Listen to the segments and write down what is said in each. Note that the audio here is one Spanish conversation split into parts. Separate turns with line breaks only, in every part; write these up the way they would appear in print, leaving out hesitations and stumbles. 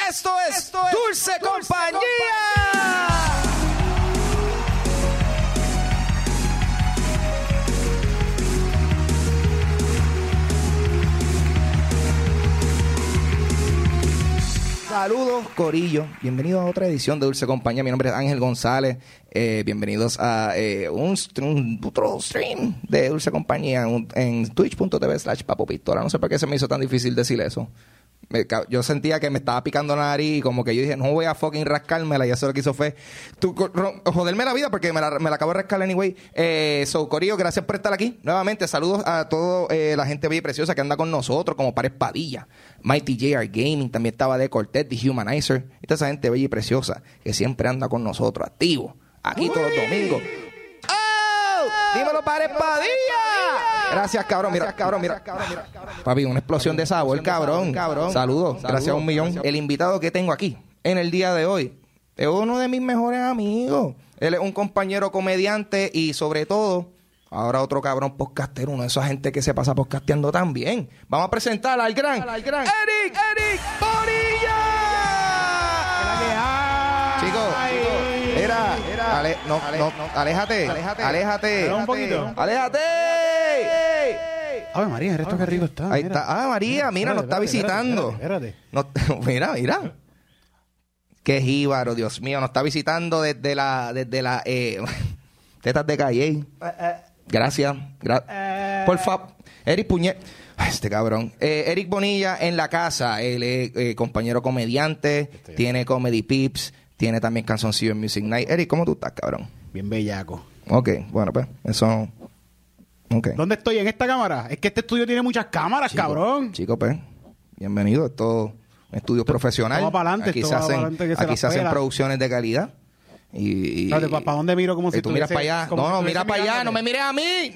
Esto es Dulce Compañía. Saludos, corillo. Bienvenidos a otra edición de Dulce Compañía. Mi nombre es Ángel González. Bienvenidos a otro stream de Dulce Compañía en twitch.tv/papopistola. No sé por qué se me hizo tan difícil decir eso. Yo sentía que me estaba picando la nariz y como que yo dije, no voy a fucking rascármela, y eso lo que hizo fue joderme la vida porque me la acabo de rascar anyway. Corillo, gracias por estar aquí nuevamente. Saludos a toda la gente bella y preciosa que anda con nosotros, como Pares Padilla, Mighty JR Gaming, también estaba de Cortez, The Humanizer, y toda esa gente bella y preciosa que siempre anda con nosotros, activo, aquí todos los domingos. ¡Oh! ¡Dímelo, Pares Padilla! Gracias, cabrón. Mira. Papi, una explosión de sabor, cabrón. Saludos. Gracias a 1,000,000. El invitado que tengo aquí en el día de hoy es uno de mis mejores amigos. Él es un compañero comediante y, sobre todo, ahora otro cabrón podcastero, uno de esa gente que se pasa podcasteando también. Vamos a presentar al gran Eric Bonilla. Chicos, aléjate.
Un poquito.
¡Aléjate!
Ave María, esto qué rico está.
Ahí está. Ah, María, mira, nos está visitando.
Espérate.
Mira. Qué jíbaro, Dios mío. Nos está visitando desde la tetas de Calle. Gracias. Por favor. Eric Puñet. Este cabrón. Eric Bonilla en la casa. Él es compañero comediante. Tiene Comedy Pips. Tiene también Canzoncillo en Music Night. Eric, ¿cómo tú estás, cabrón?
Bien bellaco.
Ok, bueno, pues, eso... Okay.
¿Dónde estoy? ¿En esta cámara? Es que este estudio tiene muchas cámaras, cabrón.
Chico, pues, bienvenido. Esto es un estudio profesional.
Vamos para adelante.
Aquí se hacen producciones de calidad.
Espérate, ¿para dónde miro? Como si
tú miras para allá. No, mira para allá. No me mires a mí.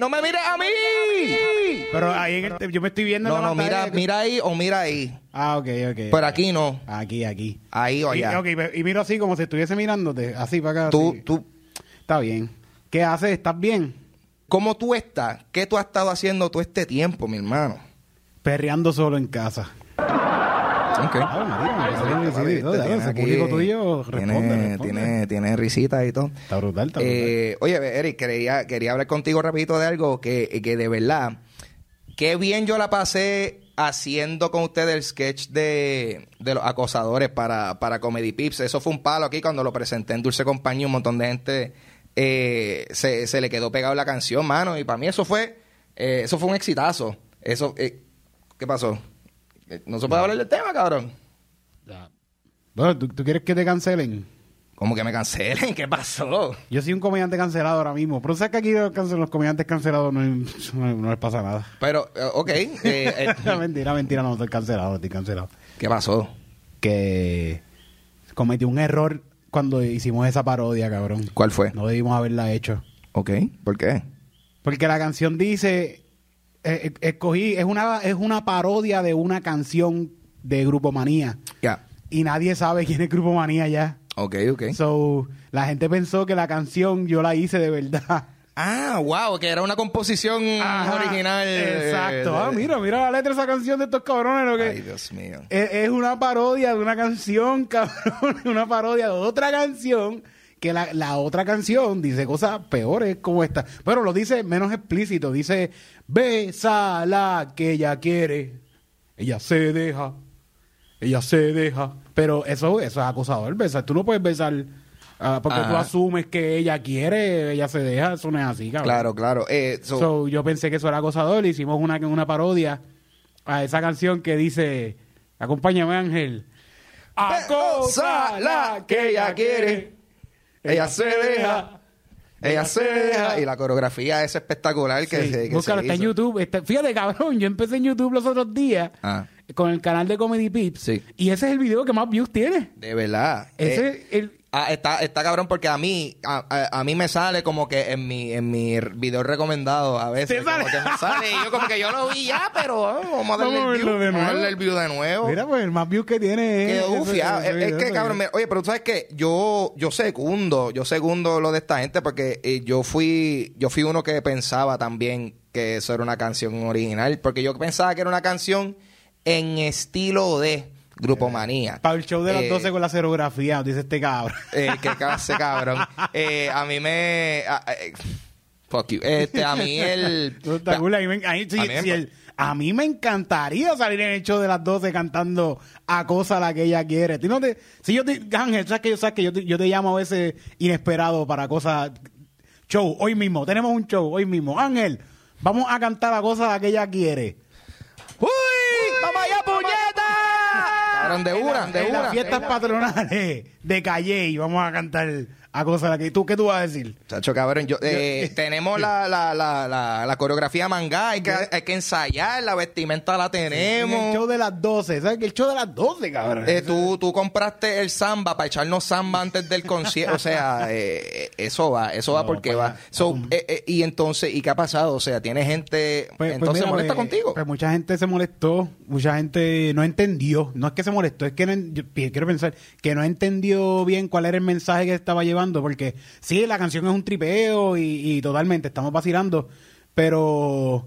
Pero ahí yo me estoy viendo en la pantalla.
Mira ahí o mira ahí.
Ah, ok.
Pero aquí no.
Aquí.
Ahí o allá.
Y miro así como si estuviese mirándote. Así para acá.
Tú.
Está bien. ¿Qué haces? ¿Estás bien?
¿Cómo tú estás? ¿Qué tú has estado haciendo todo este tiempo, mi hermano?
Perreando solo en casa.
Ok.
Ese público tuyo responde.
Tiene risitas y todo.
Está brutal.
Oye, Eric, quería hablar contigo rapidito de algo que de verdad, qué bien yo la pasé haciendo con ustedes el sketch de los acosadores para Comedy Pips. Eso fue un palo aquí cuando lo presenté en Dulce Compañía. Un montón de gente se le quedó pegado la canción, mano. Y para mí eso fue un exitazo. ¿Qué pasó? ¿No se puede hablar del tema, cabrón?
Bueno, ¿tú quieres que te cancelen?
¿Cómo que me cancelen? ¿Qué pasó?
Yo soy un comediante cancelado ahora mismo. Pero sabes que aquí los comediantes cancelados no les pasa nada.
Pero, ok.
Mentira, no estoy cancelado.
¿Qué pasó?
Que cometí un error cuando hicimos esa parodia, cabrón.
¿Cuál fue?
No debimos haberla hecho.
Ok, ¿por qué?
Porque la canción dice... es una parodia de una canción de Grupo Manía.
Ya.
Y nadie sabe quién es Grupo Manía ya.
Ok.
So, la gente pensó que la canción yo la hice de verdad.
Ah, wow, que era una composición original.
Exacto. Mira la letra de esa canción de estos cabrones. ¿No?
Ay, Dios mío.
Es una parodia de una canción, cabrón. Una parodia de otra canción. Que la otra canción dice cosas peores como esta. Pero lo dice menos explícito. Dice, bésala que ella quiere. Ella se deja. Pero eso es acosador. Besar. Tú no puedes besar porque tú asumes que ella quiere, ella se deja. Eso no es así, cabrón.
Claro.
Yo pensé que eso era acosador. Hicimos una parodia a esa canción que dice, acompáñame, Ángel. Acósala que ella quiere.
Ella se deja. Y la coreografía es espectacular.
Búscalo, está en YouTube. Fíjate, cabrón, yo empecé en YouTube los otros días con el canal de Comedy Pips.
Sí.
Y ese es el video que más views tiene.
De verdad. Está cabrón porque a mí me sale como que en mi video recomendado a veces como que me sale y yo como que yo lo vi ya, pero vamos a darle el view de nuevo.
Mira, pues el más views que tiene
es que cabrón, oye, pero tú sabes que yo segundo lo de esta gente porque yo fui uno que pensaba también que eso era una canción original, porque yo pensaba que era una canción en estilo de Grupo Manía.
Para el show de las 12 con la serografía, dice este cabrón.
Que ese cabrón. A mí me... fuck you. A mí el...
A mí me encantaría salir en el show de las 12 cantando a cosa la que ella quiere. Ángel, sabes que yo te llamo a veces inesperado para cosas... Show, hoy mismo. Tenemos un show, hoy mismo. Ángel, vamos a cantar a cosa la que ella quiere.
¡Uy! ¡Vamos allá, puñeta! Cabrón,
En las fiestas patronales de Calle y vamos a cantar a cosa la que... ¿Qué tú vas a decir?
Chacho, cabrón, tenemos la coreografía mangá, hay que ensayar, la vestimenta la tenemos.
En el show de las 12, ¿sabes? Que el show de las 12, cabrón.
Tú compraste el samba para echarnos samba antes del concierto, o sea, eso va porque va. Y entonces, ¿y qué ha pasado? O sea, tiene gente, entonces
mira,
molesta contigo.
Pues mucha gente se molestó, mucha gente no entendió, no es que se molestó, es que yo quiero pensar que no entendió bien cuál era el mensaje que estaba llevando, porque sí, la canción es un tripeo y totalmente estamos vacilando, pero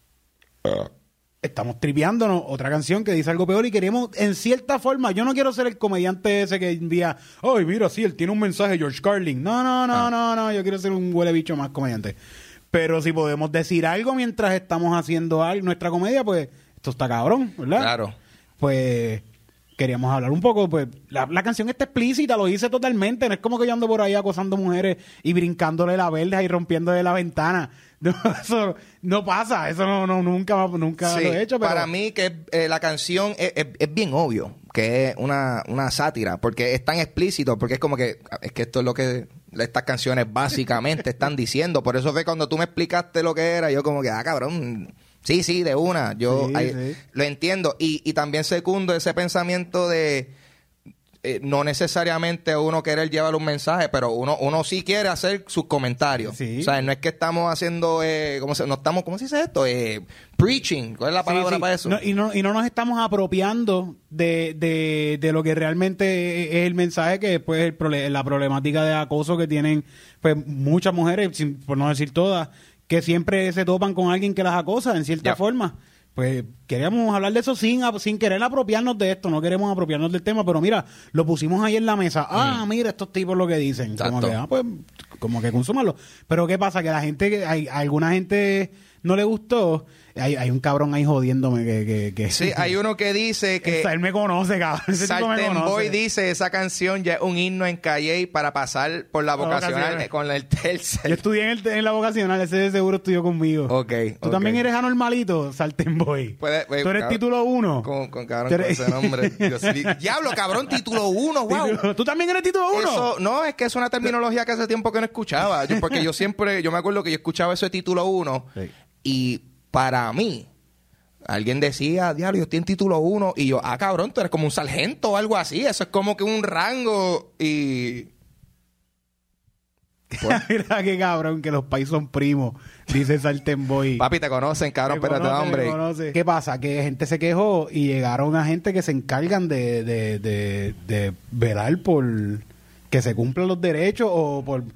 estamos tripeándonos otra canción que dice algo peor y queremos, en cierta forma, yo no quiero ser el comediante ese que envía, ay, mira, sí, él tiene un mensaje, George Carlin. No, yo quiero ser un huele bicho más comediante. Pero si podemos decir algo mientras estamos haciendo nuestra comedia, pues esto está cabrón, ¿verdad?
Claro.
Pues queríamos hablar un poco, pues la canción está explícita, lo hice totalmente, no es como que yo ando por ahí acosando mujeres y brincándole la verja y rompiéndole la ventana. No, eso no pasa, eso nunca
Sí,
lo he hecho. Pero...
para mí que la canción es bien obvio que es una sátira, porque es tan explícito, porque es como que esto es lo que estas canciones básicamente están diciendo. Por eso fue cuando tú me explicaste lo que era, yo como que, cabrón... Sí, de una. Yo lo entiendo. Y también secundo ese pensamiento de no necesariamente uno querer llevar un mensaje, pero uno sí quiere hacer sus comentarios.
Sí.
O sea, no es que estamos haciendo, ¿cómo se dice esto? Preaching. ¿Cuál es la palabra para eso?
No, y no nos estamos apropiando de lo que realmente es el mensaje, que después es la problemática de acoso que tienen pues muchas mujeres, por no decir todas, que siempre se topan con alguien que las acosa en cierta forma. Pues queríamos hablar de eso sin querer apropiarnos de esto, no queremos apropiarnos del tema, pero mira, lo pusimos ahí en la mesa. Mira estos tipos lo que dicen. Como que, pues, como que consúmalo. Pero ¿qué pasa? Que alguna gente no le gustó. Hay un cabrón ahí jodiéndome que
sí, hay uno que dice que...
él me conoce, cabrón. Ese tipo me conoce.
Boy dice, esa canción ya es un himno en Calle para pasar por la vocacional con el tercer.
Yo estudié en la vocacional, ese de seguro estudió conmigo. ¿Tú también eres anormalito, Sartén Boy? ¿Tú eres cabrón, título 1?
Con ese nombre. Diablo, cabrón, título 1, wow.
¿Tú también eres título 1?
Eso, no, es que es una terminología que hace tiempo que no escuchaba. Porque yo me acuerdo que yo escuchaba eso de título 1 y... Para mí, alguien decía, diablo, yo estoy en título 1. Y yo, cabrón, tú eres como un sargento o algo así. Eso es como que un rango y...
Pues, mira qué cabrón, que los pais son primos, dice Sartén Boy.
Papi, te conocen, cabrón, espérate, hombre.
¿Qué pasa? Que gente se quejó y llegaron a gente que se encargan de velar por que se cumplan los derechos o por...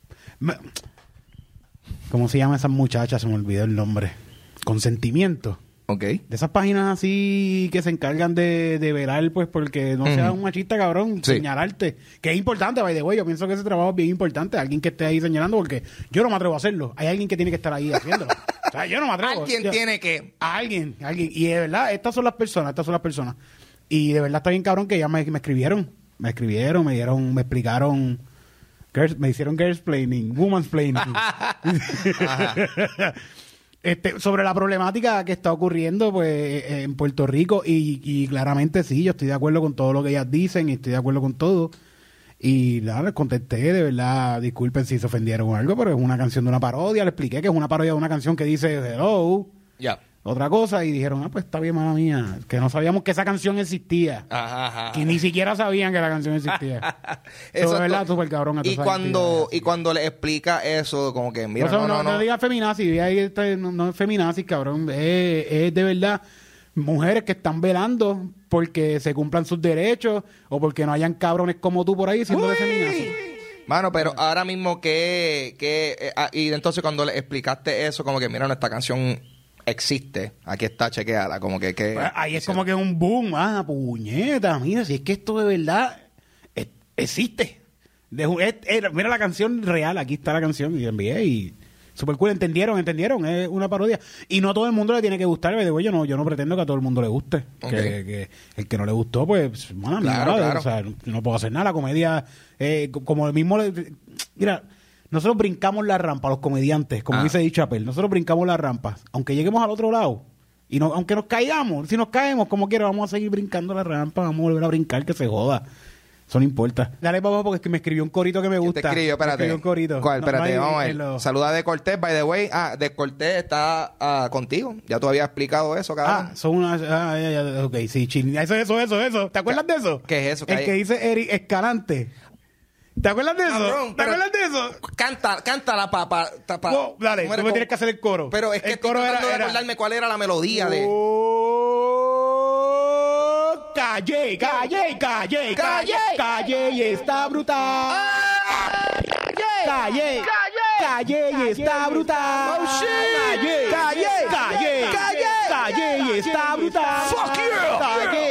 ¿Cómo se llama esas muchachas? Se me olvidó el nombre. Consentimiento.
Ok.
De esas páginas así que se encargan de velar, pues, porque no seas un machista, cabrón, señalarte. Que es importante, by the way. Yo pienso que ese trabajo es bien importante. Alguien que esté ahí señalando, porque yo no me atrevo a hacerlo. Hay alguien que tiene que estar ahí haciéndolo. O sea, yo no me atrevo.
¿Alguien tiene que?
Alguien. Y de verdad, estas son las personas. Y de verdad está bien cabrón que ya me escribieron. Me explicaron... me hicieron girlsplaining, womansplaining. Sobre la problemática que está ocurriendo pues en Puerto Rico y claramente sí, yo estoy de acuerdo con todo lo que ellas dicen y estoy de acuerdo con todo. Y nada, les contesté, de verdad, disculpen si se ofendieron o algo, pero es una canción de una parodia. Le expliqué que es una parodia de una canción que dice hello. Ya. Otra cosa, y dijeron, pues está bien, mala mía, que no sabíamos que esa canción existía. Que ni siquiera sabían que la canción existía. Eso es verdad, súper cabrón.
Y cuando le explica eso, como que, mira,
no digas feminazi, no es feminazi, cabrón. Es de verdad mujeres que están velando porque se cumplan sus derechos o porque no hayan cabrones como tú por ahí siendo de feminazi.
Mano, pero ahora mismo y entonces cuando le explicaste eso, como que, mira, esta canción existe. Aquí está, chequeala. Como que
Pues ahí es como que un boom. Puñeta, mira, si es que esto de verdad existe. Mira la canción real, aquí está la canción y la envié y super cool, entendieron, es una parodia y no todo el mundo le tiene que gustar, yo no pretendo que a todo el mundo le guste,
Okay.
que el que no le gustó pues bueno,
claro.
O sea, no puedo hacer nada, la comedia como el mismo mira, nosotros brincamos la rampa, los comediantes, como dice Dave Chappelle, nosotros brincamos la rampa, aunque lleguemos al otro lado y no, aunque nos caigamos, si nos caemos como quiera, vamos a seguir brincando la rampa, vamos a volver a brincar, que se joda. Eso no importa. Dale, papá, porque es que me escribió un corito que me gusta.
¿Quién te escribió? Espérate.
Me escribió un corito.
¿Cuál? Espérate,
no,
vamos a ver. Saluda de Cortés, by the way. De Cortés está contigo. Ya tú habías explicado eso, cabrón.
Son unas... ok, sí, eso. ¿Te acuerdas de eso?
¿Qué es eso?
El que dice Eric Escalante. ¿Te acuerdas de eso?
Cabrón,
¿Te acuerdas de eso?
Cántala, papá.
No, dale, tú me tienes que hacer el coro.
Pero es que
el coro
estoy tratando de acordarme cuál era la melodía de...
Calle, y está brutal. Calle, y está brutal.
Oh, shit.
Calle, y está brutal.
Fuck yeah.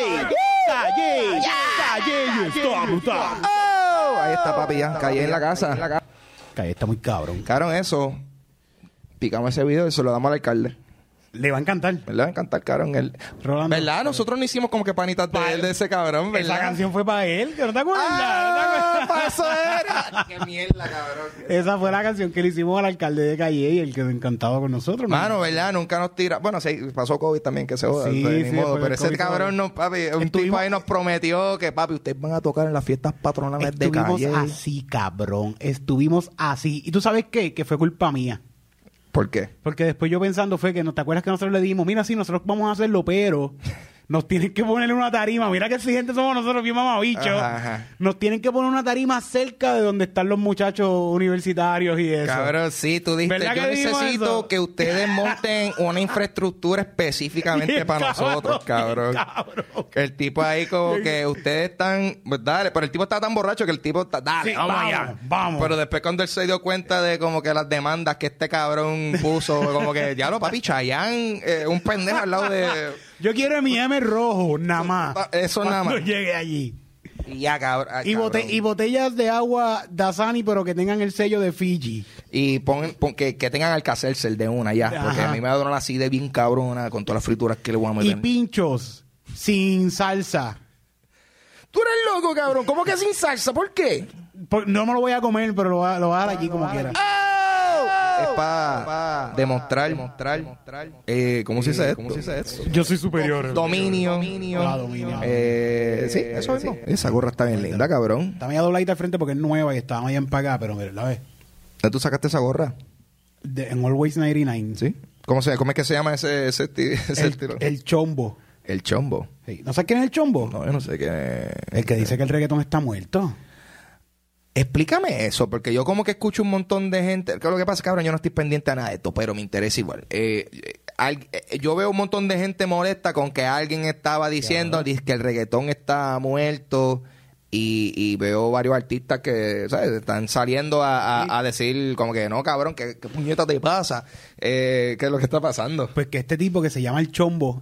Calle, y está brutal.
Oh, ahí está, papi, ya. Calle en la casa.
Calle está muy cabrón.
Cabrón, eso. Picamos ese video y se lo damos al alcalde.
Le va a encantar.
¿Verdad? Le va a encantar, cabrón.
Rolando.
¿Verdad? Nosotros no hicimos como que panitas de él, de ese cabrón, ¿verdad?
Esa canción fue para él, que no te acuerdas.
Para eso era. Qué mierda, cabrón.
Esa fue la canción que le hicimos al alcalde de Calle y el que encantaba con nosotros.
Mano, ¿verdad? Nunca nos tira. Bueno, sí, pasó COVID también, que se joda.
Sí,
Ni
sí,
modo. Pero ese
COVID
cabrón no, papi, un tipo ahí nos prometió que, papi, ustedes van a tocar en las fiestas patronales de Calle.
Estuvimos así, cabrón. Estuvimos así. ¿Y tú sabes qué? Que fue culpa mía.
¿Por qué?
Porque después yo pensando fue que, ¿no te acuerdas que nosotros le dijimos, mira, sí, nosotros vamos a hacerlo, pero nos tienen que poner una tarima? Mira qué exigentes somos nosotros, bien mamabichos.
Ajá.
Nos tienen que poner una tarima cerca de donde están los muchachos universitarios y eso.
Cabrón, sí, tú dijiste,
¿Verdad
yo
que dijimos
necesito
eso?
que ustedes monten una infraestructura específicamente
Bien
para
cabrón,
nosotros, cabrón.
bien cabrón.
El tipo ahí como que ustedes están... Pues dale, pero el tipo está tan borracho que el tipo está... Dale,
Sí,
vamos allá.
vamos.
Pero después cuando él se dio cuenta de como que las demandas que este cabrón puso, como que, ya lo papi, Chayanne, un pendejo al lado de...
Yo quiero M&M rojo, nada más.
Eso nada más.
Cuando llegue allí.
Y ya, cabrón.
Y, y botellas de agua Dasani, pero que tengan el sello de Fiji.
Y que tengan Alka-Seltzer de una ya. Porque
Ajá.
a mí me va a dar una así de bien cabrona con todas las frituras que le voy a
Y
meter.
pinchos sin salsa.
Tú eres loco, cabrón. ¿Cómo que sin salsa? ¿Por qué?
No me lo voy a comer, pero lo voy a dar aquí como quiera.
Es para demostrar. ¿Cómo se dice esto?
Yo soy superior.
Dominio.
Dominio.
Sí, eso mismo. Esa gorra está bien linda, cabrón.
Está media dobladita al frente porque es nueva y estaba media empacada, pero mira, la ves.
¿Dónde tú sacaste esa gorra?
En Always 99.
¿Sí? ¿Cómo es que se llama ese estilo?
El chombo.
El chombo.
Sí. ¿No sabes quién es el chombo?
No, yo no sé qué.
El que dice que el reggaetón está muerto.
Explícame eso, porque yo como que escucho un montón de gente. Que lo que pasa, cabrón, yo no estoy pendiente a nada de esto, pero me interesa igual. Yo veo un montón de gente molesta con que alguien estaba diciendo que el reggaetón está muerto. Y veo varios artistas que, ¿sabes? Están saliendo a decir como que no, cabrón, ¿qué puñeta te pasa? ¿Qué es lo que está pasando?
Pues que este tipo que se llama el chombo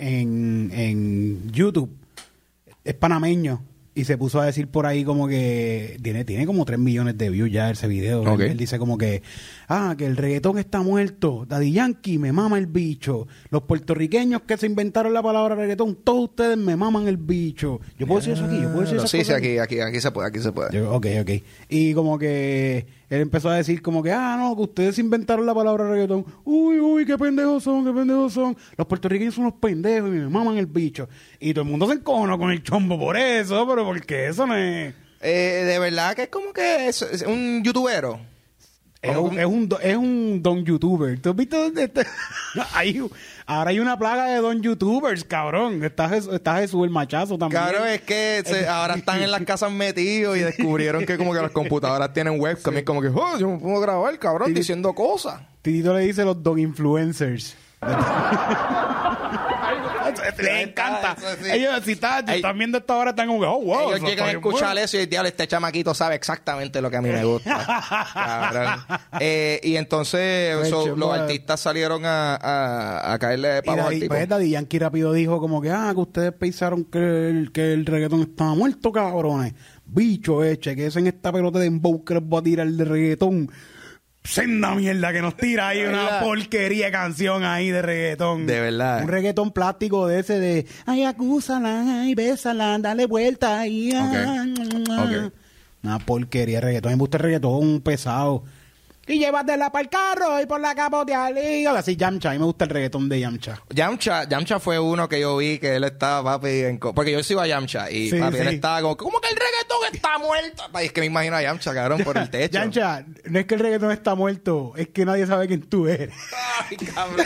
en YouTube es panameño. Y se puso a decir por ahí como que tiene como 3 millones de views ya ese video.
Okay.
Él dice como que que el reggaetón está muerto. Daddy Yankee me mama el bicho. Los puertorriqueños que se inventaron la palabra reggaetón, todos ustedes me maman el bicho. ¿Yo puedo decir eso aquí? ¿Yo puedo decir esas
Sí,
cosas
aquí se puede.
Ok. Y como que él empezó a decir como que, no, que ustedes inventaron la palabra reggaetón. Uy, qué pendejos son. Los puertorriqueños son unos pendejos y me maman el bicho. Y todo el mundo se encojonó con el chombo por eso, pero porque eso no es...
De verdad que es como que es un youtubero.
Es un don youtuber. ¿Tú has visto dónde está? Ahora hay una plaga de don youtubers, cabrón. Está Jesús el machazo también.
Claro, es que ahora están en las casas metidos y descubrieron que como que las computadoras tienen webcam. Y es como que, yo me puedo grabar, cabrón, diciendo cosas.
Titito le dice los don influencers. Les encanta.
Eso sí.
Ellos, si están viendo esto ahora, están como, oh, wow.
Ellos llegan a escuchar eso y el diablo, este chamaquito sabe exactamente lo que a mí me gusta. Cabrón. Y entonces los artistas salieron a caerle de pavos al tipo.
Pues Daddy Yankee rápido dijo como que ustedes pensaron que el reggaetón estaba muerto, cabrones. Bicho, chequense en esta pelota de dembow que les voy a tirar de reggaetón. Senda mierda que nos tira ahí una porquería de canción ahí de reggaetón.
De verdad.
Un reggaetón plástico de ese de ay, acúsala, ay, bésala, dale vuelta ahí.
Okay.
Una porquería de reggaetón. Me gusta el reggaetón pesado. Y llévatela para el carro y por la capotea lío. Así Yamcha. A mí me gusta el reggaetón de Yamcha.
Yamcha fue uno que yo vi que él estaba, papi, porque yo sigo a Yamcha y
Sí,
papi,
sí.
él estaba como, ¿cómo que el reggaetón está muerto? Papi, es que me imagino a Yamcha, cabrón, por el techo.
Yamcha, no es que el reggaetón está muerto, es que nadie sabe quién tú eres.
Ay, cabrón.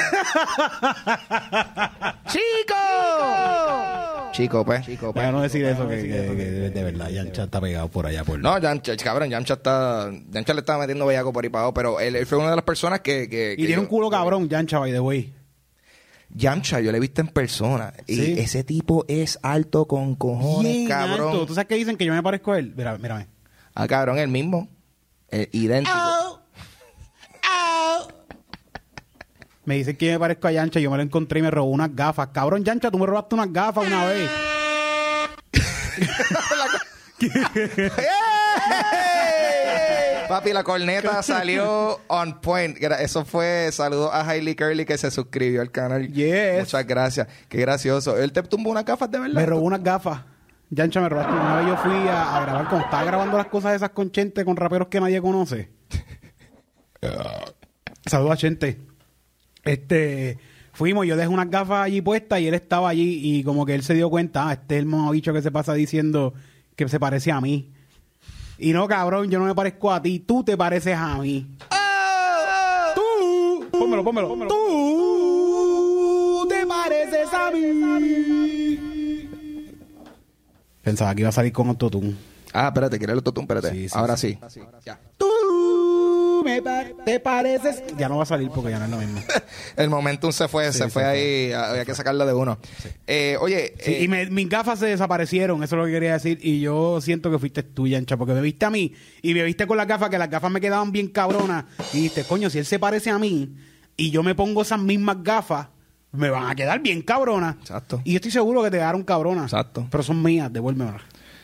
Chico, pues.
Para no decir eso, que de verdad, Yamcha está pegado por allá.
No, Yamcha le estaba metiendo bellaco por ahí para abajo, pero él fue una de las personas que
Y tiene un culo cabrón, Yamcha, by the way.
Yamcha, yo le he visto en persona.
Sí.
Y ese tipo es alto con cojones,
Bien
cabrón.
alto. ¿Tú sabes qué dicen? Que yo me parezco a él. Mírame.
Ah, cabrón, el mismo. Idéntico.
Me dicen que me parezco a Yamcha. Yo me lo encontré y me robó unas gafas. Cabrón, Yamcha, tú me robaste unas gafas una vez.
Papi, la corneta salió on point. Eso fue, saludos a Hailey Curly que se suscribió al canal.
Yes.
Muchas gracias. Qué gracioso. Él te tumbó unas gafas de verdad.
Me robó unas gafas. Yamcha, me robaste. Una vez yo fui a grabar, cuando estaba grabando las cosas esas con Chente, con raperos que nadie conoce. Saludos a Chente. Fuimos, yo dejé unas gafas allí puestas y él estaba allí y como que él se dio cuenta, este es el mamabicho que se pasa diciendo que se parece a mí. Y no, cabrón, yo no me parezco a ti, tú te pareces a mí. Tú, pónmelo. Tú te pareces a mí. Pensaba que iba a salir con autotune.
Ah, espérate, ¿quieres el autotune? Espérate.
Sí,
Ahora sí. Ya.
Tú te pareces. Ya no va a salir porque ya no es lo mismo.
El momentum se fue ahí. Había que sacarlo de uno. Oye.
Sí, y mis gafas se desaparecieron, eso es lo que quería decir. Y yo siento que fuiste tú, Yancha, porque me viste a mí y me viste con las gafas, que las gafas me quedaban bien cabronas. Y dijiste, coño, si él se parece a mí y yo me pongo esas mismas gafas, me van a quedar bien cabronas.
Exacto.
Y yo estoy seguro que te quedaron cabronas.
Exacto.
Pero son mías, devuélvemelas.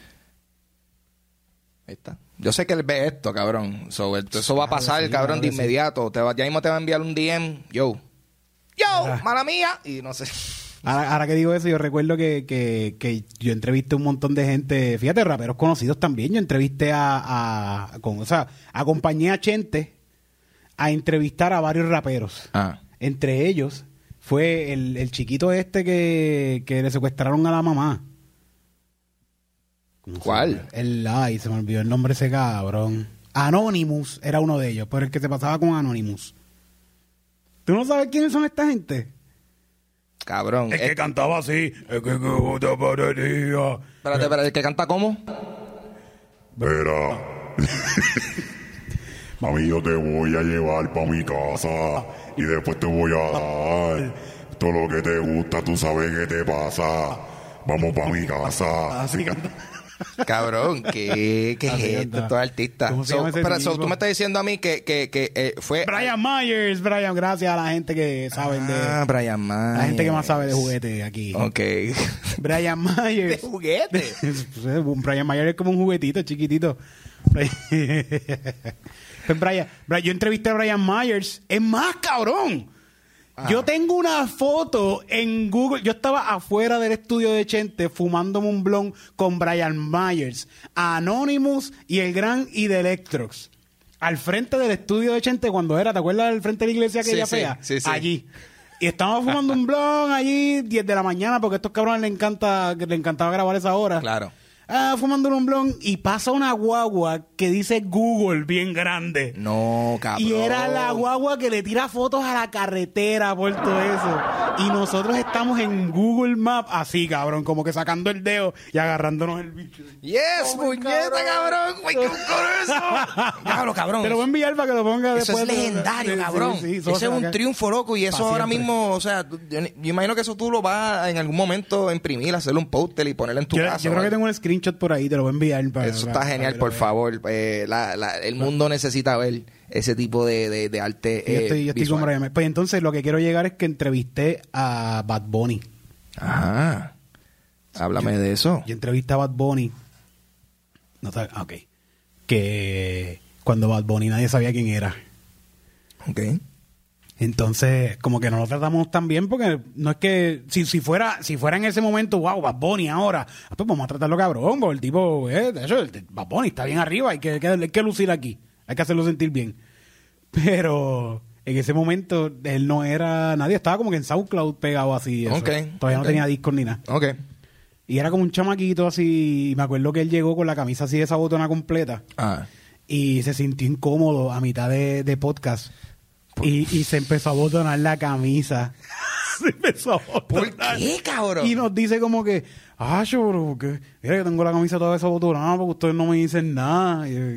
Ahí está. Yo sé que él ve esto, cabrón. Eso va a pasar, cabrón, de inmediato. Ya mismo te va a enviar un DM. Yo, mala mía. Y no sé.
Ahora que digo eso, yo recuerdo que yo entrevisté un montón de gente, fíjate, raperos conocidos también. Yo entrevisté acompañé a Chente a entrevistar a varios raperos. Entre ellos fue el chiquito que le secuestraron a la mamá.
¿Cuál?
Se me olvidó el nombre ese cabrón. Anonymous era uno de ellos, pero el que se pasaba con Anonymous. ¿Tú no sabes quiénes son esta gente?
Cabrón.
El que cantaba así. El que te parecía.
Espérate, ¿el que canta cómo?
Verá. Mami, yo te voy a llevar pa' mi casa y después te voy a dar todo lo que te gusta, tú sabes qué te pasa. Vamos pa' mi casa.
Así canta.
Cabrón, qué gente, estos artistas.
¿Cómo se llama ese tipo?
Tú me estás diciendo a mí que fue...
Brian Myers, gracias a la gente que saben de...
Brian Myers.
La gente que más sabe de juguete aquí.
Ok.
Brian Myers.
¿De juguete?
Brian Myers es como un juguetito chiquitito. Pues yo entrevisté a Brian Myers. Es más, cabrón. Yo tengo una foto en Google. Yo estaba afuera del estudio de Chente fumándome un blon con Brian Myers, Anonymous y el gran Id Electrox. Al frente del estudio de Chente cuando era, ¿te acuerdas del frente de la iglesia aquella fea?
Sí.
Allí. Y estábamos fumando un blon allí 10 de la mañana porque a estos cabrones les encantaba grabar esa hora.
Claro.
fumándole un blon y pasa una guagua que dice Google bien grande.
No, cabrón.
Y era la guagua que le tira fotos a la carretera por todo eso. Y nosotros estamos en Google Maps así, cabrón, como que sacando el dedo y agarrándonos el bicho.
Yes, puñeta, cabrón. Güey, ¿qué con eso? Diablo, cabrón.
Te lo voy a enviar para que lo ponga
Eso
después.
es legendario, cabrón.
eso
Ese es un triunfo, loco. Y eso
Pa'
ahora
siempre.
mismo, o sea, yo imagino que eso tú lo vas en algún momento a imprimir, hacerle un póster y ponerlo en tu casa.
Yo creo que tengo un screenshot por ahí, te lo voy a enviar.
Eso está genial, por favor. El mundo necesita ver ese tipo de arte.
Yo estoy
visual.
con Brian. Pues entonces lo que quiero llegar es que entrevisté a Bad Bunny.
Ajá. Háblame de eso.
Yo entrevisté a Bad Bunny. No sabes, ok. Que cuando Bad Bunny nadie sabía quién era.
Ok.
Entonces, como que no lo tratamos tan bien porque no es que si fuera en ese momento, wow, Bad Bunny ahora, pues vamos a tratarlo cabrón, porque el tipo, de hecho, Bad Bunny está bien arriba, hay que lucir aquí, hay que hacerlo sentir bien. Pero en ese momento él no era nadie, estaba como que en SoundCloud pegado así. Eso. Todavía no tenía discos ni nada.
Ok.
Y era como un chamaquito así, y me acuerdo que él llegó con la camisa así de esa botona completa
Ah.
y se sintió incómodo a mitad de podcast. Y se empezó a botonar la camisa. Se empezó a botonar.
¿Por qué, cabrón?
Y nos dice como que, yo, bro, que mira que tengo la camisa toda desabotonada porque ustedes no me dicen nada. Y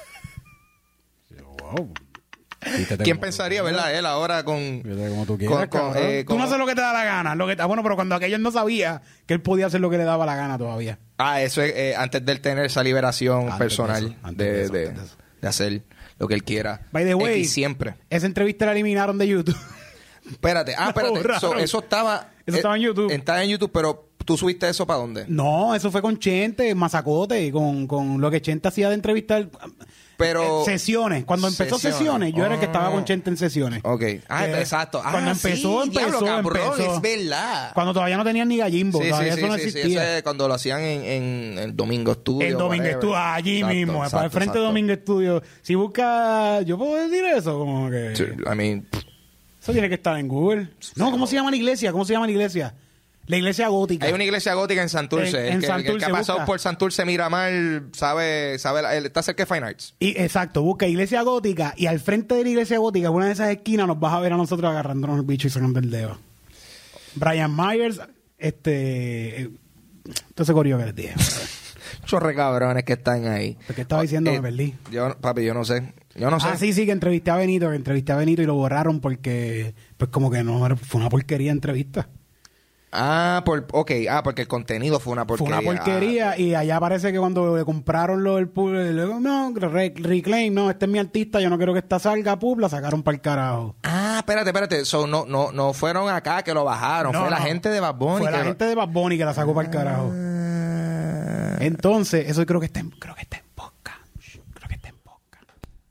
yo, wow.
¿Quién pensaría, verdad? Él ahora con...
Como tú quieras,
con-
cabrón. Tú
con-
no haces lo que te da la gana. Bueno, pero cuando aquello no sabía que él podía hacer lo que le daba la gana todavía.
Eso es antes de él tener esa liberación
Antes
personal
de eso, antes de eso.
de hacer lo que él quiera.
By the way,
X siempre.
esa entrevista la eliminaron de YouTube.
Espérate.
La borraron.
Eso estaba...
Eso estaba en YouTube.
Estaba en YouTube, pero ¿tú subiste eso para dónde?
No, eso fue con Chente, Mazacote, con lo que Chente hacía de entrevistar.
Pero...
Sesiones. Cuando empezó sesiones, yo era el que estaba con Chente en sesiones.
Ok. Exacto.
Cuando empezó,
diablo, cabrón,
empezó.
es verdad.
Cuando todavía no tenían ni gallimbo,
Sí,
todavía
sí,
eso no
sí, sí,
existía.
ese cuando lo hacían en el Domingo Studio.
El Domingo
whatever.
Estudio, allí
Exacto,
mismo,
exacto,
para el frente de
exacto.
Domingo Estudio. Si busca, yo puedo decir eso, como que...
Sí, I mean,
Eso tiene que estar en Google. No, ¿cómo se llama la iglesia? ¿Cómo se llama la iglesia? La iglesia gótica.
hay una iglesia gótica en Santurce.
En
El que
Santurce,
ha pasado
busca.
por Santurce Miramar sabe está cerca de Fine Arts.
Exacto, busca iglesia gótica y al frente de la iglesia gótica, en una de esas esquinas, nos vas a ver a nosotros agarrándonos el bicho y sacando el dedo. Brian Myers, entonces corrió que les dije.
Chorre cabrones que están ahí.
¿Qué estaba diciendo? Me perdí.
Papi, yo no sé. Yo no sé.
Sí, que entrevisté a Benito y lo borraron porque, pues como que no, fue una porquería de entrevista.
porque el contenido fue una porquería.
Fue una porquería y allá parece que cuando le compraron el pub, luego, no, Reclaim, no, este es mi artista, yo no quiero que esta salga, pub, la sacaron para el carajo.
Espérate. No fueron acá que lo bajaron.
No,
fue la
no.
gente de Bad Bunny.
Fue la gente de Bad Bunny que la sacó para el carajo. Entonces, eso creo que está en podcast. Creo que está en podcast.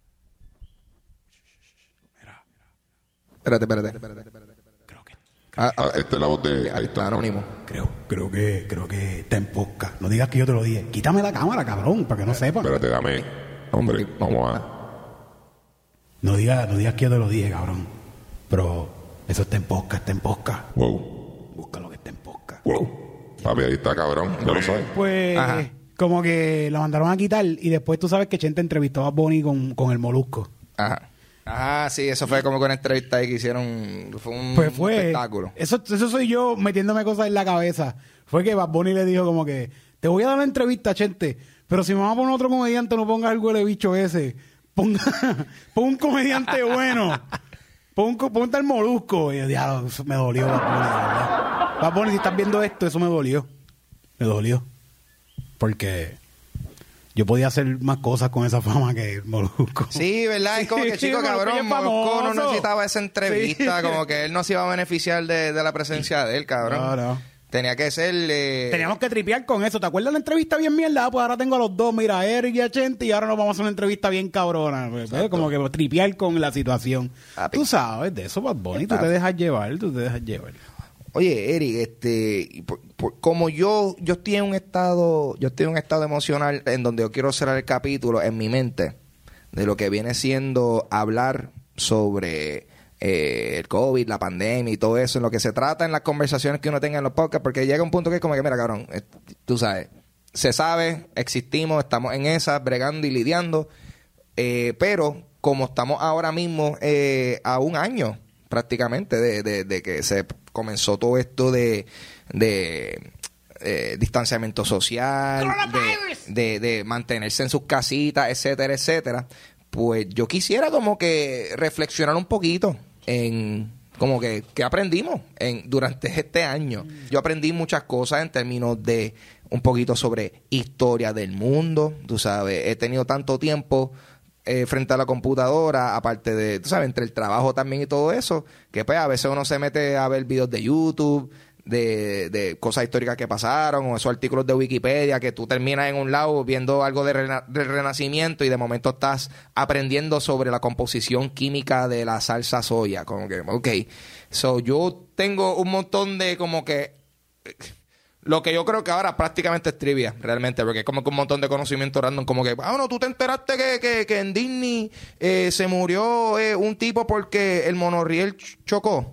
Espérate.
Creo que
Esta es la voz de... Ahí está.
Anónimo.
creo que está en podcast. No digas que yo te lo dije. Quítame la cámara, cabrón, para que no sepan.
Espérate, dame. Hombre, vamos a...
No digas que yo te lo dije, cabrón. Pero eso está en podcast.
Wow.
Búscalo que está en podcast.
Wow. Papi, ahí está, cabrón. Ya lo sabes.
Pues,
Ajá.
como que la mandaron a quitar y después tú sabes que Chente entrevistó a Bonnie con el Molusco.
Ajá, sí, eso fue como que una entrevista ahí que hicieron. Fue un
Pues fue.
espectáculo.
Eso soy yo metiéndome cosas en la cabeza. Fue que Bad Bunny le dijo como que te voy a dar una entrevista, Chente, pero si me vas a poner otro comediante, no pongas el huele bicho ese. Pon un comediante bueno. Ponte el Molusco. Y yo, diablo, eso me dolió, Bad Bunny, de verdad. Bad Bunny, si estás viendo esto, eso me dolió. Porque yo podía hacer más cosas con esa fama que el Molusco.
Sí, ¿verdad? Es como que, chico,
Molusco ya
cabrón,
es
Molusco no
famoso.
necesitaba esa entrevista,
Sí.
como que él no se iba a beneficiar de la presencia de él, cabrón.
No.
Tenía que ser...
Teníamos que tripear con eso. ¿Te acuerdas de la entrevista bien mierda? Pues ahora tengo a los dos, mira, a Eric y a Chente, y ahora nos vamos a hacer una entrevista bien cabrona. Pues, como que tripear con la situación.
Papi.
Tú sabes de eso, Bad Bunny. Tú te dejas llevar.
Oye, Eric, como yo estoy en un estado emocional en donde yo quiero cerrar el capítulo en mi mente de lo que viene siendo hablar sobre el COVID, la pandemia y todo eso, en lo que se trata en las conversaciones que uno tenga en los podcasts, porque llega un punto que es como que, mira, cabrón, tú sabes, se sabe, existimos, estamos en esa, bregando y lidiando. Pero como estamos ahora mismo a un año prácticamente de que se comenzó todo esto de distanciamiento social, de mantenerse en sus casitas, etcétera, etcétera, pues yo quisiera como que reflexionar un poquito en como que aprendimos durante este año. Yo aprendí muchas cosas en términos de un poquito sobre historia del mundo, tú sabes, he tenido tanto tiempo frente a la computadora, aparte de, tú sabes, entre el trabajo también y todo eso, que pues a veces uno se mete a ver videos de YouTube, de cosas históricas que pasaron, o esos artículos de Wikipedia, que tú terminas en un lado viendo algo del Renacimiento y de momento estás aprendiendo sobre la composición química de la salsa soya, como que, ok, so yo tengo un montón de como que... Lo que yo creo que ahora prácticamente es trivia, realmente, porque es como que un montón de conocimiento random, como que, no, tú te enteraste que en Disney se murió un tipo porque el monorriel chocó.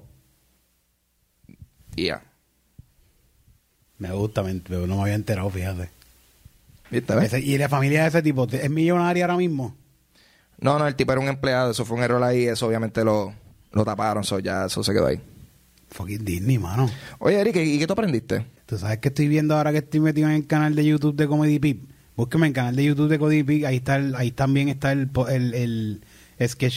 Ya.
Me gusta, pero no me había enterado, fíjate.
¿Viste, ves?
¿Y la familia de ese tipo es millonaria ahora mismo?
No, el tipo era un empleado, eso fue un error ahí, eso obviamente lo taparon, eso se quedó ahí.
Fucking Disney, mano.
Oye, Eric, ¿y qué tú aprendiste?
Tú sabes que estoy viendo ahora que estoy metido en el canal de YouTube de Comedy Pip. Búsqueme en el canal de YouTube de Comedy Pip, ahí también está el sketch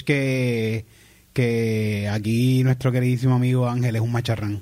que aquí nuestro queridísimo amigo Ángel es un macharrán.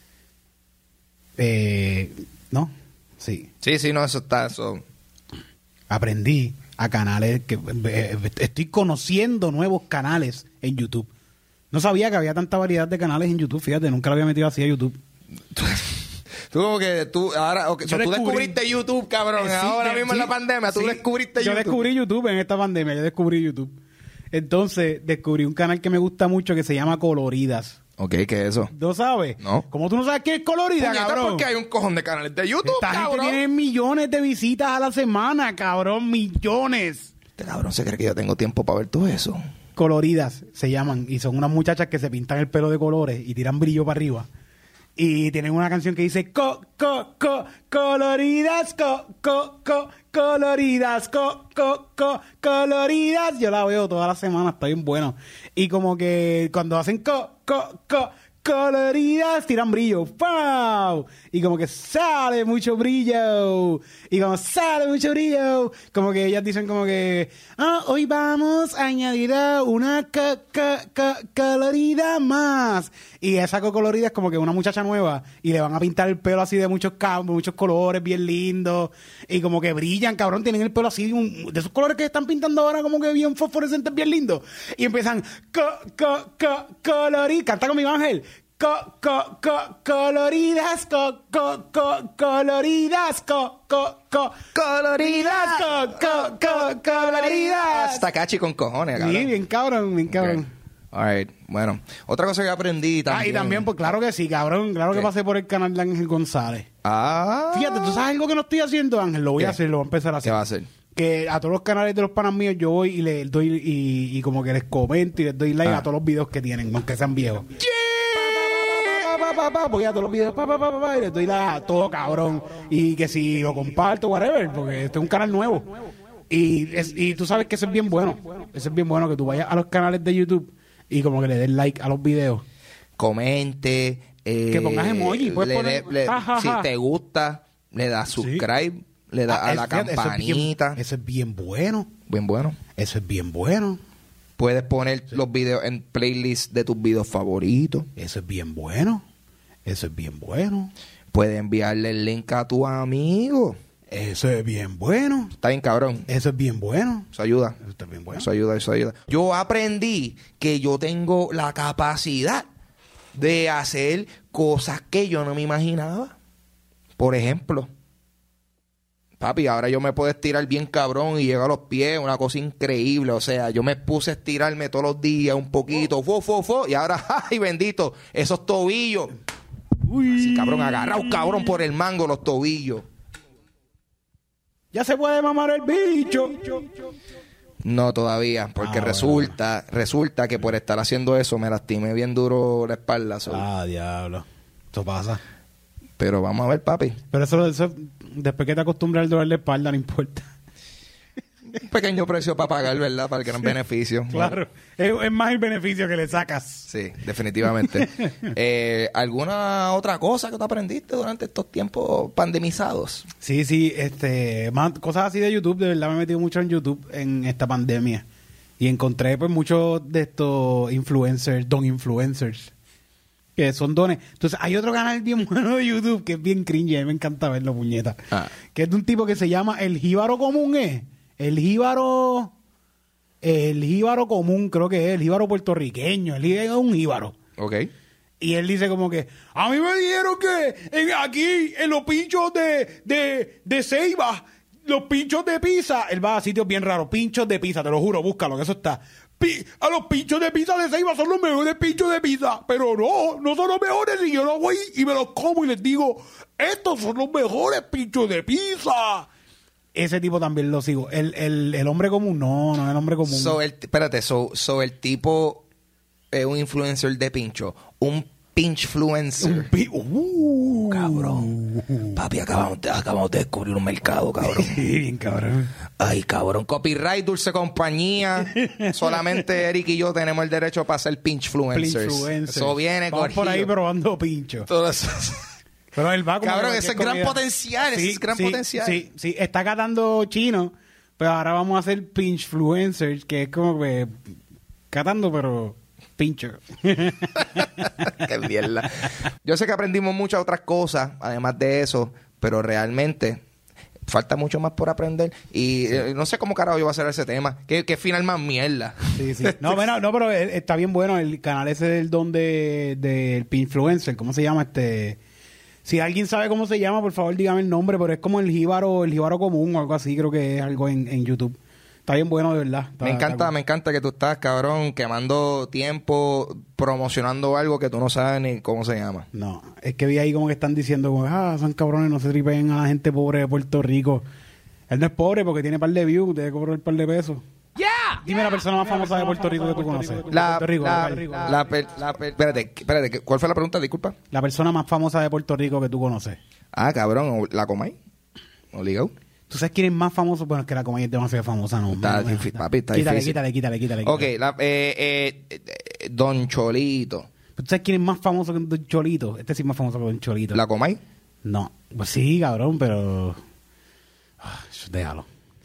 ¿No? Sí.
Sí, no, eso.
Aprendí a canales que estoy conociendo nuevos canales en YouTube. No sabía que había tanta variedad de canales en YouTube, fíjate, nunca lo había metido así a YouTube.
Tú como que ahora, okay, tú descubriste YouTube, cabrón, ahora mismo en la pandemia, tú descubriste YouTube.
Yo descubrí YouTube en esta pandemia, yo descubrí YouTube. Entonces, descubrí un canal que me gusta mucho que se llama Coloridas.
Ok, ¿qué es eso?
¿No sabes?
No.
¿Cómo tú no sabes qué es Coloridas, cabrón?
Porque hay un cojón de canales de YouTube,
Esta
cabrón.
gente tiene millones de visitas a la semana, cabrón, millones.
Este cabrón se cree que yo tengo tiempo para ver todo eso.
Coloridas se llaman y son unas muchachas que se pintan el pelo de colores y tiran brillo para arriba. Y tienen una canción que dice coloridas, coloridas, coloridas. Yo la veo toda la semana, está bien bueno. Y como que cuando hacen coloridas, tiran brillo. ¡Pau! Y como que sale mucho brillo. Y como sale mucho brillo, como que ellas dicen como que hoy vamos a añadir una colorida más. Y esa colorida es como que una muchacha nueva y le van a pintar el pelo así de muchos colores bien lindos. Y como que brillan, cabrón, tienen el pelo así de esos colores que están pintando ahora como que bien fosforescentes, bien lindos. Y empiezan coloridas. Canta conmigo, Ángel. Coloridas, coloridas, coloridas.
Está cachi con cojones, cabrón.
Sí, bien cabrón, bien cabrón.
Okay. Alright, bueno. Otra cosa que aprendí también.
Y también, pues claro que sí, cabrón. Claro que pasé por el canal de Ángel González. Fíjate, ¿tú sabes algo que no estoy haciendo, Ángel? Lo voy a hacer, lo voy a empezar a hacer.
¿Qué va a hacer?
Que a todos los canales de los panas míos yo voy y les doy y como que les comento y les doy like a todos los videos que tienen, aunque sean viejos. Voy a todos los videos y les doy a todo, cabrón. Y que si lo comparto, whatever, porque este es un canal nuevo. Y tú sabes que eso es bien bueno. Eso es bien bueno, que tú vayas a los canales de YouTube y como que le des like a los videos.
Comente.
Que pongas emoji. Puedes poner...
Si te gusta, le das subscribe, le das a la campanita.
Eso es bien bueno.
Bien bueno.
Eso es bien bueno.
Puedes poner los videos en playlist de tus videos favoritos.
Eso es bien bueno. Eso es bien bueno.
Puedes enviarle el link a tu amigo.
Eso es bien bueno.
Está bien, cabrón.
Eso es bien bueno.
Eso ayuda.
Eso está bien bueno.
Eso ayuda. Yo aprendí que yo tengo la capacidad de hacer cosas que yo no me imaginaba. Por ejemplo, papi, ahora yo me puedo estirar bien cabrón y llego a los pies, una cosa increíble. O sea, yo me puse a estirarme todos los días un poquito, y ahora, ¡ay, bendito! Esos tobillos. Así, cabrón, agarrados, cabrón, por el mango los tobillos.
Ya se puede mamar el bicho.
No, todavía, porque resulta que por estar haciendo eso me lastimé bien duro la espalda.
Diablo. Eso pasa.
Pero vamos a ver, papi.
Pero eso Después que te acostumbras al dolor de espalda, no importa.
Un pequeño precio para pagar, ¿verdad? Para el gran beneficio.
Claro. Es más el beneficio que le sacas.
Sí, definitivamente. ¿Alguna otra cosa que tú aprendiste durante estos tiempos pandemizados?
Sí, más cosas así de YouTube. De verdad me he metido mucho en YouTube en esta pandemia. Y encontré pues muchos de estos influencers, influencers, que son dones. Entonces hay otro canal bien bueno de YouTube que es bien cringe, a mí me encanta verlo, puñeta. Que es de un tipo que se llama El Jíbaro Común, El Jíbaro Común, creo que es, el jíbaro puertorriqueño, es un jíbaro.
Ok.
Y él dice como que, a mí me dijeron que aquí, en los pinchos de Ceiba, los pinchos de pizza, él va a sitios bien raros, pinchos de pizza, te lo juro, búscalo, que eso está. A los pinchos de pizza de Ceiba son los mejores pinchos de pizza, pero no son los mejores, y yo los voy y me los como y les digo, estos son los mejores pinchos de pizza. Ese tipo también lo sigo. El hombre común, no es el hombre común.
El tipo es un influencer de pincho. Un pinchfluencer. Cabrón. Papi, acabamos de descubrir un mercado, cabrón.
Sí, bien cabrón.
Ay, cabrón. Copyright, Dulce Compañía. Solamente Eric y yo tenemos el derecho para ser pinchfluencers. Eso viene
Vamos
corrido.
por ahí probando pincho.
Todo eso.
Pero él va como
cabrón, ese es gran potencial.
Sí,
ese es gran potencial.
Sí. Está catando chino, pero ahora vamos a hacer pinchfluencers, que es como que catando, pero pincho.
Qué mierda. Yo sé que aprendimos muchas otras cosas, además de eso, pero realmente falta mucho más por aprender. Y no sé cómo carajo yo voy a hacer ese tema. ¿Qué final más mierda?
Sí. No, pero está bien bueno el canal ese del don del pinchfluencer. ¿Cómo se llama Si alguien sabe cómo se llama, por favor dígame el nombre, pero es como el jíbaro común o algo así, creo que es algo en YouTube. Está bien bueno, de verdad. Me
encanta que tú estás, cabrón, quemando tiempo promocionando algo que tú no sabes ni cómo se llama.
No, es que vi ahí como que están diciendo, como, son cabrones, no se tripen a la gente pobre de Puerto Rico. Él no es pobre porque tiene par de views, debe cobrar un par de pesos. Dime la persona más famosa de Puerto Rico que tú conoces.
Espérate, ¿cuál fue la pregunta? Disculpa.
La persona más famosa de Puerto Rico que tú conoces.
Cabrón, ¿la Comay? ¿Obligado?
¿Tú sabes quién es más famoso? Bueno, es que la Comay es demasiado famosa, ¿no?
Papi, está difícil.
Quítale.
Ok, Don Cholito.
¿Tú sabes quién es más famoso que Don Cholito? Este sí es más famoso que Don Cholito.
¿La Comay?
No. Pues sí, cabrón, pero... déjalo.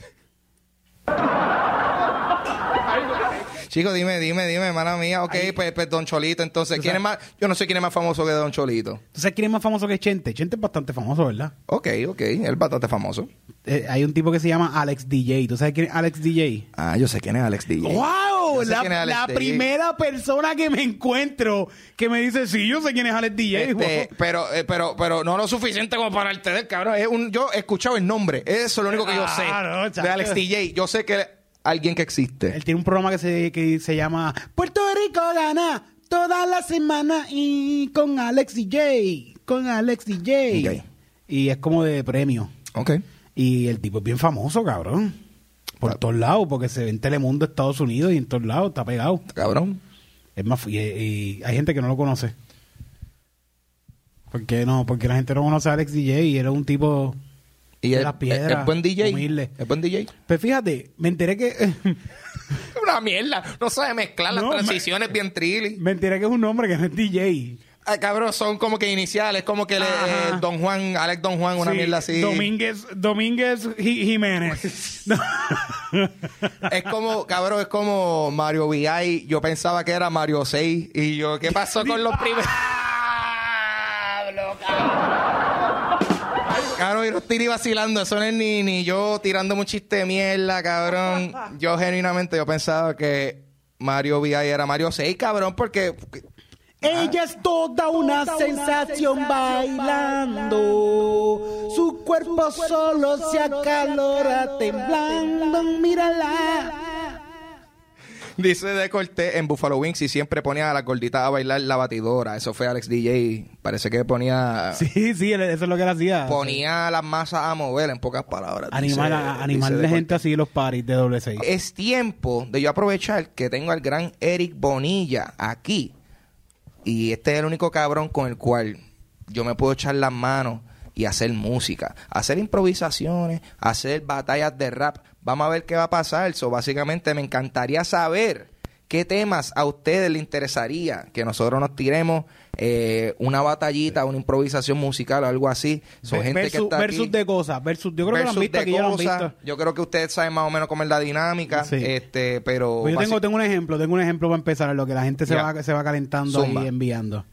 Chico, dime, mala mía. Ok, pues Don Cholito, entonces. ¿Quién es más? Yo no sé quién es más famoso que Don Cholito.
¿Tú sabes quién es más famoso que Chente? Chente es bastante famoso, ¿verdad?
Ok, él es bastante famoso.
Hay un tipo que se llama Alex DJ. ¿Tú sabes quién es Alex DJ?
Yo sé quién es Alex DJ.
¡Wow! La primera persona que me encuentro que me dice, sí, yo sé quién es Alex DJ.
Pero no lo suficiente como para el tener, cabrón. Yo he escuchado el nombre. Eso es lo único que yo sé de Alex DJ. Yo sé que alguien que existe.
Él tiene un programa que se llama Puerto Rico gana toda la semana y con Alex DJ. Okay. Y es como de premio.
Ok.
Y el tipo es bien famoso, cabrón. Por todos lados, porque se ve en Telemundo, Estados Unidos y en todos lados, está pegado.
Cabrón.
Es más, y hay gente que no lo conoce. ¿Por qué no? Porque la gente no conoce a Alex DJ y era un tipo...
Y
de las piedras,
es buen DJ.
Humilde.
Es buen DJ.
Pues fíjate, me enteré que...
Una mierda. No sabe mezclar las transiciones bien trilly.
Me enteré que es un hombre que no es DJ.
Cabrón, son como que iniciales, como que Don Juan, Alex Don Juan, una mierda así.
Domínguez Jiménez.
Es como Mario VI. Yo pensaba que era Mario 6. Y yo, ¿qué pasó con los primeros? Cabrón, yo no estoy vacilando. Eso no es ni yo tirándome un chiste de mierda, cabrón. Yo genuinamente pensaba que Mario VI era Mario 6, cabrón, porque...
Ella es toda una sensación bailando. Su cuerpo solo se acalora temblando. Mírala.
Dice de Cortés en Buffalo Wings y siempre ponía a la gordita a bailar la batidora. Eso fue Alex DJ. Parece que ponía...
Sí, eso es lo que él hacía.
Ponía las masas a mover, en pocas palabras.
Animar la gente así en los parties de doble 6.
Es tiempo de yo aprovechar que tengo al gran Eric Bonilla aquí. Y este es el único cabrón con el cual yo me puedo echar las manos y hacer música, hacer improvisaciones, hacer batallas de rap. Vamos a ver qué va a pasar. So, básicamente me encantaría saber qué temas a ustedes les interesaría que nosotros nos tiremos una batallita, una improvisación musical o algo así. Son gente que está
versus
aquí.
de cosas, yo creo que lo han visto, aquí ya lo han visto.
Yo creo que ustedes saben más o menos cómo es la dinámica,
Sí.
pero
Pues yo tengo un ejemplo para empezar, en lo que la gente se va calentando
Zumba.
y enviando.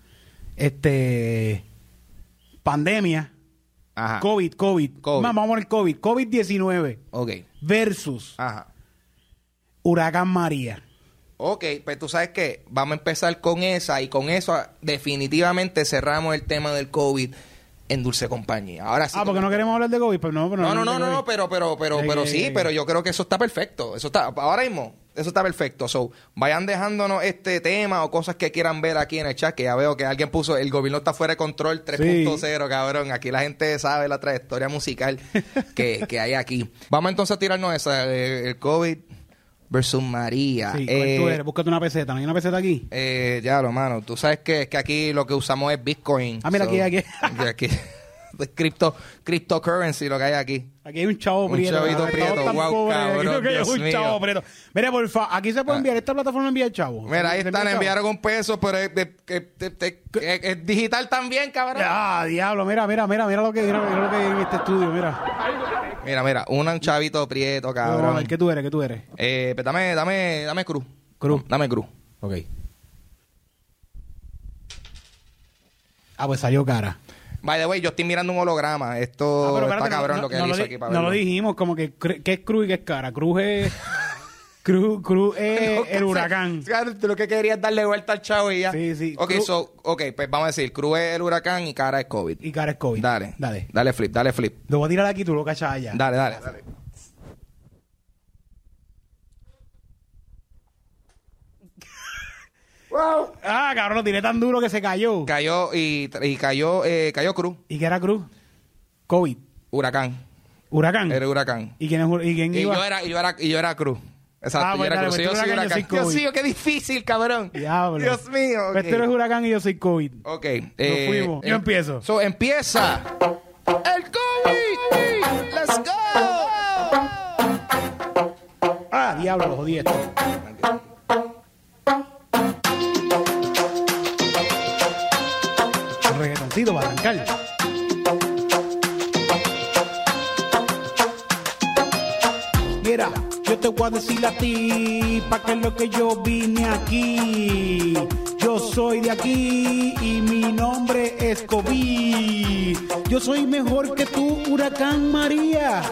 Pandemia,
Ajá.
COVID. Vamos a poner COVID-19
Ok.
versus
Ajá.
Huracán María.
Ok, pues tú sabes que vamos a empezar con esa y con eso definitivamente cerramos el tema del COVID en Dulce Compañía. Ahora sí.
Porque no queremos hablar de COVID, pues no.
No, pero sí, pero yo creo que eso está perfecto. Ahora mismo, eso está perfecto. So, vayan dejándonos este tema o cosas que quieran ver aquí en el chat, que ya veo que alguien puso, el gobierno está fuera de control 3.0, cabrón. Aquí la gente sabe la trayectoria musical que hay aquí. Vamos entonces a tirarnos esa, el COVID versus María.
Sí, ¿cuál tú eres? Búscate una peseta. ¿No hay una peseta aquí?
Ya lo, mano. Tú sabes que aquí lo que usamos es Bitcoin.
Mira, aquí.
Aquí. Cryptocurrency, lo que hay aquí.
Aquí hay un chavo prieto.
chavito prieto. Wow, cabrón,
Dios
Dios
un
mío.
chavo prieto. Mira, por favor, aquí se puede enviar. Esta plataforma envía el chavo.
Mira, ahí
¿Se
están,
envía el
enviaron con pesos, pero es digital también, cabrón.
Ah, diablo, mira lo que hay en este estudio, mira.
Mira, un chavito prieto, cabrón.
No, ¿qué tú eres?
Pues dame cruz.
Cruz.
Dame cruz.
Ok. Pues salió cara.
By the way, yo estoy mirando un holograma. Esto
Pero
está
espérate,
cabrón lo que hizo aquí para
no lo
verlo.
dijimos, como que ¿qué es cruz y qué es cara? Cruz es... Cruz es el huracán.
Claro, tú lo que querías es darle vuelta al chavo y ya.
Sí.
Ok, pues vamos a decir, cruz es el huracán y cara es COVID.
Y cara es COVID.
Dale.
Dale.
Dale flip.
Lo voy a tirar aquí, tú lo cachas allá.
Dale.
Wow. Cabrón, lo tiré tan duro que se cayó.
Cayó cayó cruz.
¿Y qué era cruz? COVID.
Huracán.
Huracán.
Era huracán.
¿Y quién
Y
iba?
yo era cruz. Exacto,
pues
yo era
dale,
cruz.
pues
Yo
tú
soy
huracán, yo
huracán.
soy
Dios
COVID.
mío, qué difícil, cabrón.
Diablo.
Dios mío.
Pues tú eres huracán y yo soy COVID.
Ok.
Nos fuimos. Yo empiezo.
So, empieza. El COVID. Let's go.
Diablo, lo jodí esto. Un reggaetoncito para arrancar. Mira, yo te voy a decir a ti, pa' que es lo que yo vine aquí. Yo soy de aquí y mi nombre es COVID. Yo soy mejor que tú, Huracán María.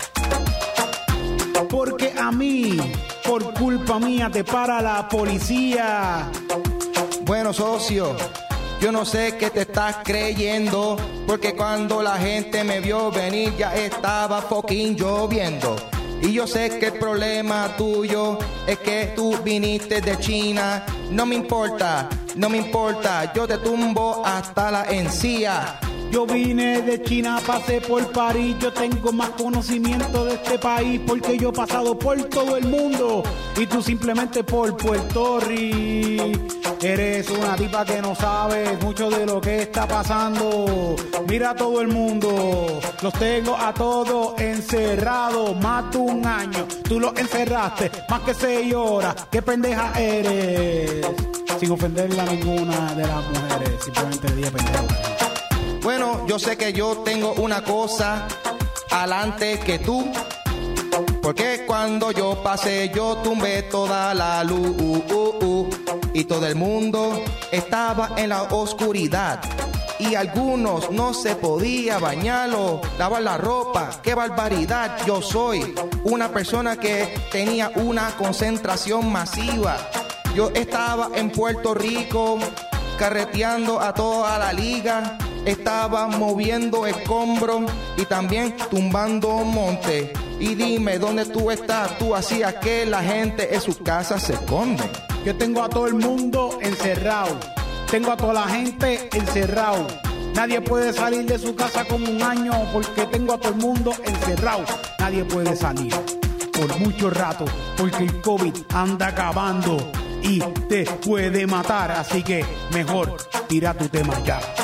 Porque a mí, por culpa mía, te para la policía.
Bueno, socio, yo no sé qué te estás creyendo, porque cuando la gente me vio venir ya estaba fucking lloviendo. Y yo sé que el problema tuyo es que tú viniste de China. No me importa, yo te tumbo hasta la encía.
Yo vine de China, pasé por París, yo tengo más conocimiento de este país porque yo he pasado por todo el mundo y tú simplemente por Puerto Rico. Eres una tipa que no sabes mucho de lo que está pasando. Mira a todo el mundo, los tengo a todos encerrados, más de un año. Tú los encerraste más que 6 horas. ¿Qué pendeja eres? Sin ofenderle a ninguna de las mujeres, simplemente le dije pendeja.
Bueno, yo sé que yo tengo una cosa adelante que tú, porque cuando yo pasé yo tumbé toda la luz y todo el mundo estaba en la oscuridad y algunos no se podía bañar o lavar la ropa. ¡Qué barbaridad! Yo soy una persona que tenía una concentración masiva. Yo estaba en Puerto Rico carreteando a toda la liga. Estaba moviendo escombros y también tumbando montes. Y dime, ¿dónde tú estás? Tú hacías que la gente en sus casas se esconde.
Yo tengo a todo el mundo encerrado. Tengo a toda la gente encerrado. Nadie puede salir de su casa como un año porque tengo a todo el mundo encerrado. Nadie puede salir por mucho rato porque el COVID anda acabando y te puede matar. Así que mejor tira tu tema ya.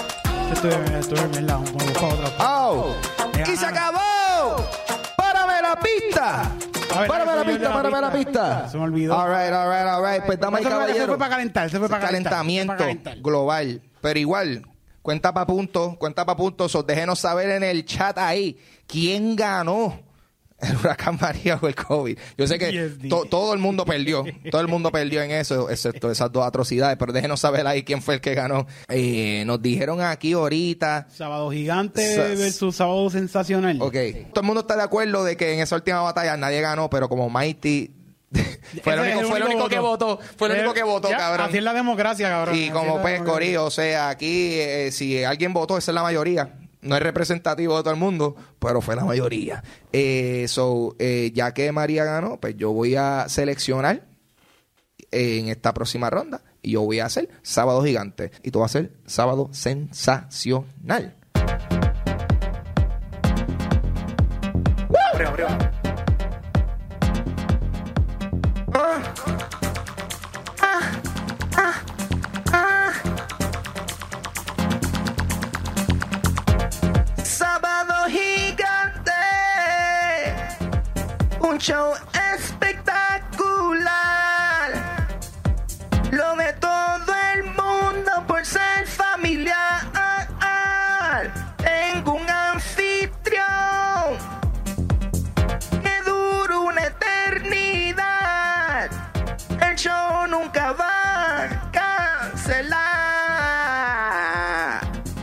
Esto es verdad. Vamos para otra.
¡Oh! ¡Y se acabó! ¡Párame la pista! ¡Párame la pista!
Se me olvidó.
All right. Pues damas y caballeros.
Se fue para calentar.
Calentamiento global. Pero igual, cuenta pa' puntos. Déjenos saber en el chat ahí quién ganó el huracán María o el COVID. Yo sé que todo el mundo perdió. Todo el mundo perdió en eso, excepto esas dos atrocidades. Pero déjenos saber ahí quién fue el que ganó. Nos dijeron aquí ahorita.
Sábado Gigante versus Sábado Sensacional.
Ok. Todo el mundo está de acuerdo de que en esa última batalla nadie ganó, pero como Mighty fue el único que votó. Fue el único que votó, cabrón.
Así es la democracia, cabrón.
Y como pues, Corillo, o sea, aquí si alguien votó, esa es la mayoría. No es representativo de todo el mundo, pero fue la mayoría. Ya que María ganó, pues yo voy a seleccionar en esta próxima ronda y yo voy a hacer Sábado Gigante. Y tú vas a hacer Sábado Sensacional.
Un show espectacular. Lo ve todo el mundo por ser familiar. Tengo un anfitrión que dura una eternidad. El show nunca va a cancelar.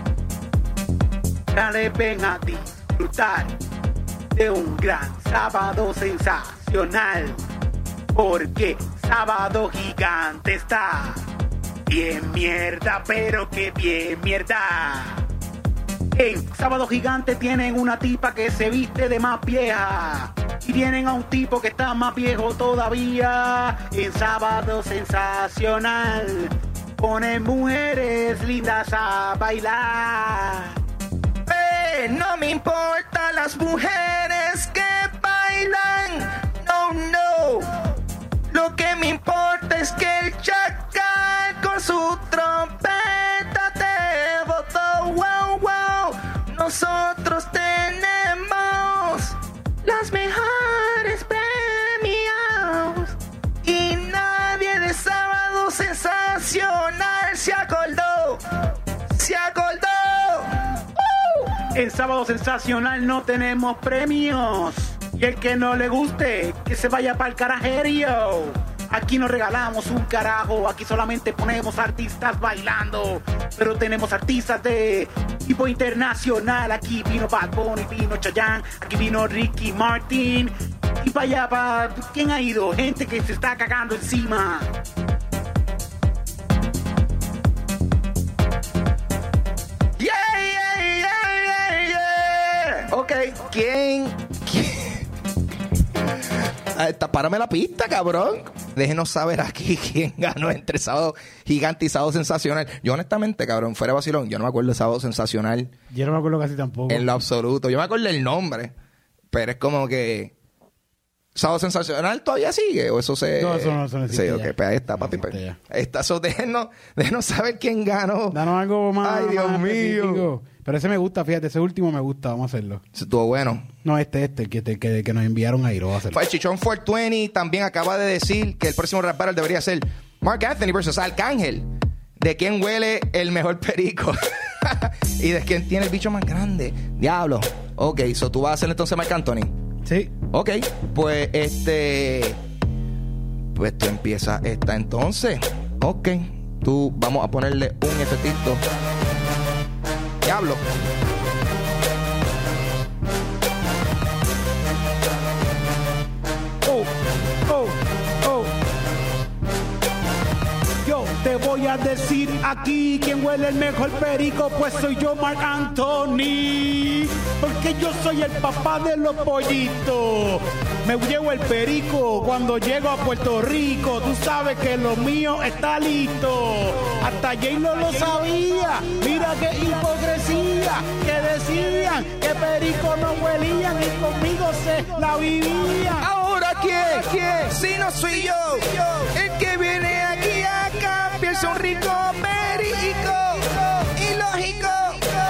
Dale, ven a disfrutar de un gran sábado sensacional, porque Sábado Gigante está bien mierda, pero que bien mierda. En Sábado Gigante tienen una tipa que se viste de más vieja y tienen a un tipo que está más viejo todavía. En Sábado Sensacional ponen mujeres lindas a bailar. No me importan las mujeres que bailan, no. Lo que me importa es que el chacal con su trompeta te botó. Wow. Nosotros tenemos las mejores premios y nadie de Sábado Sensacional se acordó. En Sábado Sensacional no tenemos premios. Y el que no le guste, que se vaya para el carajerio. Aquí no regalamos un carajo. Aquí solamente ponemos artistas bailando. Pero tenemos artistas de tipo internacional. Aquí vino Bad Bunny, vino Chayanne. Aquí vino Ricky Martin. Y para allá, ¿quién ha ido? Gente que se está cagando encima.
Ok, ¿quién? Párame la pista, cabrón. Déjenos saber aquí quién ganó entre Sábado Gigante y Sábado Sensacional. Yo honestamente, cabrón, fuera vacilón, yo no me acuerdo de Sábado Sensacional.
Yo no me acuerdo casi tampoco.
En lo absoluto. Yo me acuerdo el nombre, pero es como que... ¿Sábado Sensacional todavía sigue? ¿O eso se...?
No, eso no existe.
Sí, ok, pues ahí está, papi. Ahí está, déjenos saber quién ganó.
Danos algo más.
Ay, Dios mío.
Específico. Pero ese me gusta, fíjate, ese último me gusta, vamos a hacerlo.
Estuvo bueno.
No, el que nos enviaron ahí, lo vamos a hacer.
Pues Chichón 420 también acaba de decir que el próximo rap battle debería ser Mark Anthony versus Arcángel. ¿De quién huele el mejor perico? ¿Y de quién tiene el bicho más grande? Diablo. Ok, so tú vas a hacer entonces Mark Anthony.
Sí.
Ok, pues pues tú empiezas esta entonces. Ok, vamos a ponerle un efectito. Diablo.
Yo te voy a decir aquí quién huele el mejor perico, pues soy yo, Marc Anthony. Porque yo soy el papá de los pollitos. Me llevo el perico cuando llego a Puerto Rico. Tú sabes que lo mío está listo. Hasta J-Lo lo sabía. Mira qué hipocresía. Que decían que perico no huelían y conmigo se la vivían.
Ahora ¿quién? Si no soy yo. El que viene aquí a cambiarse un rico perico. Ilógico.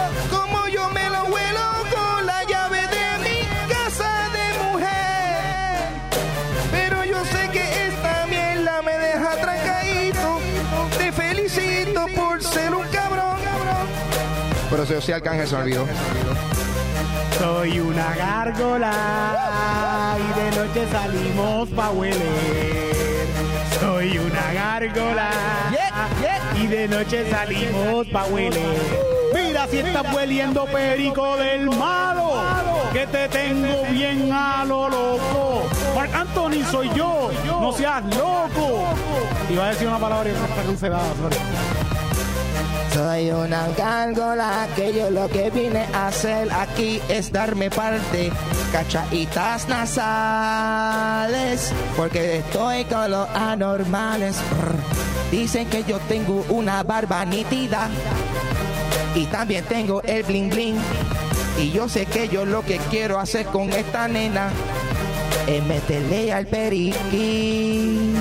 Yo soy Arcángel, se me olvidó.
Soy una gárgola y de noche salimos pa' hueler. Soy una gárgola y de noche salimos pa' hueler. Mira si estás hueliendo perico del malo, que te tengo bien a lo loco. Marc Anthony soy yo, no seas loco. Iba a decir una palabra y está cancelada, sorry.
Soy una gárgola, que yo lo que vine a hacer aquí es darme parte cachaditas nasales, porque estoy con los anormales. Dicen que yo tengo una barba nítida y también tengo el bling bling, y yo sé que yo lo que quiero hacer con esta nena es meterle al periquín.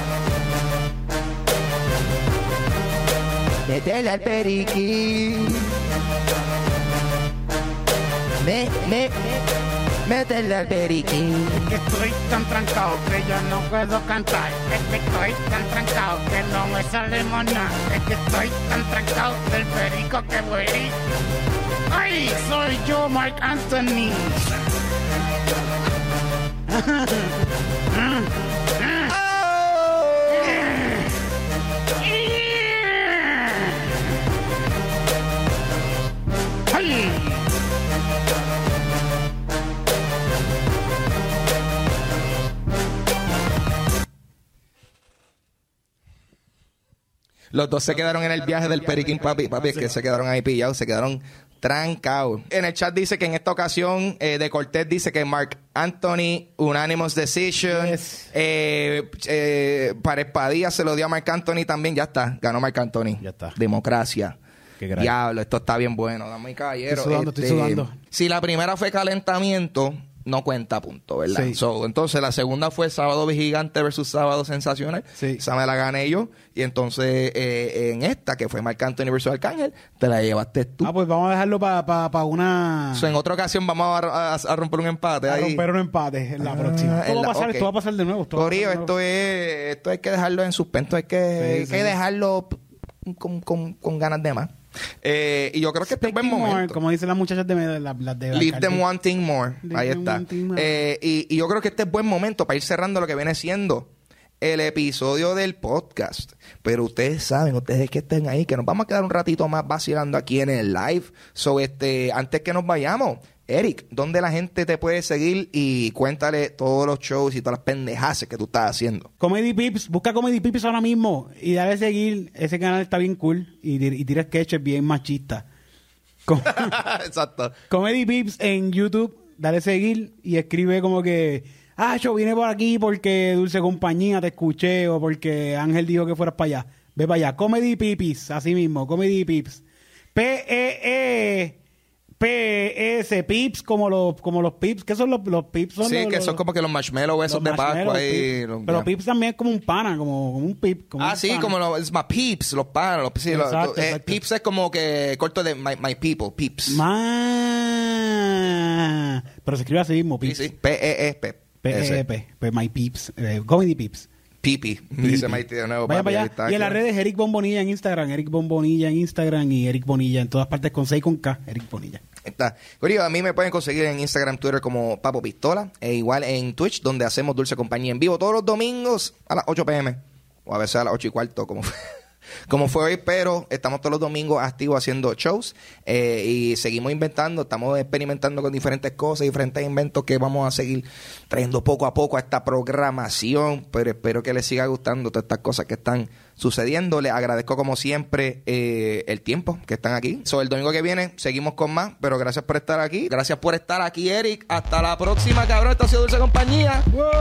Métele al periquín. Métele al periquín.
Que estoy tan trancado que yo no puedo cantar. Es que estoy tan trancado que no me sale nada. Es que estoy tan trancado del perico que huele. ¡Ay! Soy yo, Marc Anthony.
Los dos se quedaron en el viaje del periquín, papi, es que se quedaron ahí pillados, se quedaron trancados. En el chat dice que en esta ocasión, de Cortés dice que Marc Anthony, unanimous decision.
Yes.
Pared Padilla se lo dio a Marc Anthony también, ya está, ganó Marc Anthony.
Ya está.
Democracia.
Qué gran.
Diablo, esto está bien bueno, dame caballero.
Estoy sudando.
Si la primera fue calentamiento, no cuenta punto, ¿verdad?
Sí.
Entonces la segunda fue Sábado Gigante versus Sábado Sensacional.
Sí.
Esa me la gané yo. Y entonces en esta, que fue Marc Anthony versus Arcángel, te la llevaste tú.
Pues vamos a dejarlo para una...
En otra ocasión vamos a romper un empate
a
ahí.
romper un empate en la próxima. Esto va a pasar de nuevo.
Corillo, esto hay que dejarlo en suspenso. Hay que dejarlo con ganas de más. Y yo creo que este es un buen momento.
Como dicen las muchachas de
Leave them wanting more. Ahí está. Y yo creo que este es buen momento para ir cerrando lo que viene siendo el episodio del podcast. Pero ustedes saben, ustedes que estén ahí, que nos vamos a quedar un ratito más vacilando aquí en el live. Antes que nos vayamos, Eric, ¿dónde la gente te puede seguir? Y cuéntale todos los shows y todas las pendejaces que tú estás haciendo.
Comedy Pips, busca Comedy Pips ahora mismo y dale a seguir. Ese canal está bien cool y tira sketches bien machistas.
Exacto.
Comedy Pips en YouTube, dale a seguir y escribe como que... yo vine por aquí porque Dulce Compañía te escuché o porque Ángel dijo que fueras para allá. Ve para allá. Comedy Pipis, así mismo. Comedy Pips. P-E-E-P-S, Pips, como los Pips. ¿Qué son los Pips?
Son como que los marshmallows esos de Pascua ahí.
Pero Pips también es como un pana, como un Pip. Como un pana.
Como es más Pips, los panas. Exacto. Pips es como que corto de my people, Pips.
Pero se escribe así mismo, Pips.
Sí. P-E-E-P.
P-E-P. My Pips. Comedy Pips.
Pipi. Dice Maite de nuevo.
Vaya para allá. Y en las redes, Eric Bombonilla en Instagram. Eric Bombonilla en Instagram y Eric Bonilla en todas partes con C y con K. Eric Bonilla.
Está. Corillo, a mí me pueden conseguir en Instagram, Twitter como Papo Pistola. E igual en Twitch, donde hacemos Dulce Compañía en vivo todos los domingos a las 8 p.m. O a veces a las 8:15, como fue hoy, pero estamos todos los domingos activos haciendo shows y seguimos inventando, estamos experimentando con diferentes cosas, diferentes inventos que vamos a seguir trayendo poco a poco a esta programación, pero espero que les siga gustando todas estas cosas que están sucediendo. Les agradezco como siempre el tiempo que están aquí. El domingo que viene seguimos con más, pero gracias por estar aquí. Gracias por estar aquí, Eric. Hasta la próxima, cabrón. Esto ha sido Dulce Compañía.
¡Wow!